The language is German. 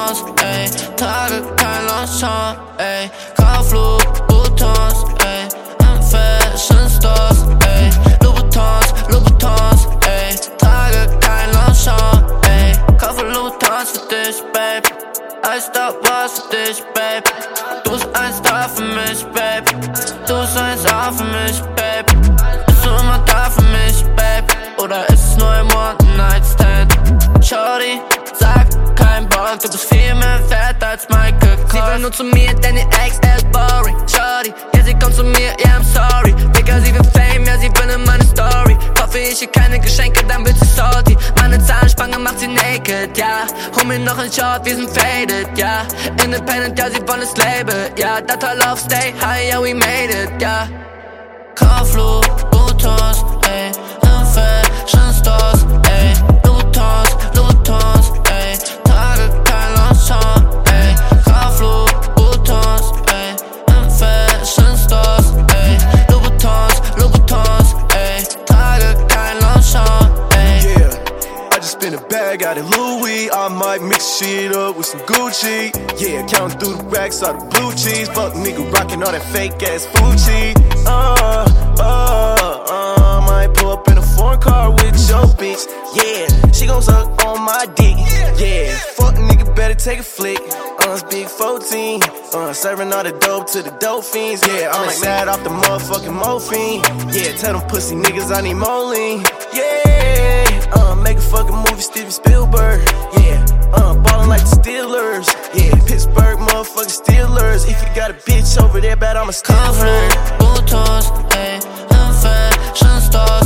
Louboutins, ey, trage kein Longchamp, ey, kauf Louboutins, ey, im Fashion Stores, ey, Louboutins, ey, trage kein Longchamp, ey, kaufe Louboutins für dich, Babe, Iced up was für dich, Babe, du bist ein Star für mich, Babe, du bist ein Star für mich, Babe, bist du immer da für mich, Babe, oder ist es nur ein One-Night-Stand? Shorty, sag kein Bock, du bist viel mehr wert als Michael Kors. Sie will nur zu mir, denn ihr Ex, ist boring. Shorty, ja sie kommt zu mir, yeah I'm sorry. Digga, sie will Fame, ja sie will in meine Story. Kaufe ich ihr keine Geschenke, dann wird sie salty. Meine Zahnspange macht sie naked, ja. Hol mir noch ein Shot, wir sind faded, ja. Independent, ja sie wollen das Label, ja. Data Love, stay high, yeah we made it, ja. Kauf Louboutins, ey, im Fashion Stores, ey, Louboutins, ey, trage kein Longchamp, ey, kauf Louboutins, ey, im Fashion Stores, ey, Louboutins, ey, trage kein Longchamp, ey. Yeah, I just spent a bag out of Louis, I might mix shit up with some Gucci. Yeah, counting through the racks, all the blue cheese, fuck nigga rockin' all that fake ass Fuji. Might pull up in a foreign car with your bitch. Yeah, she gon' suck on my dick. Yeah, fuck nigga better take a flick. It's big 14. Serving all the dope to the dope fiends. Yeah, I'm like mad off the motherfucking morphine. Yeah, tell them pussy niggas I need more lean. Yeah, make a fucking movie, Steven Spielberg. Yeah, ballin' like the Steelers. Yeah, Pittsburgh motherfucking Steelers. If you got a bitch over there, bet I'ma steal her. Louboutins, ey, im Fashion Stores.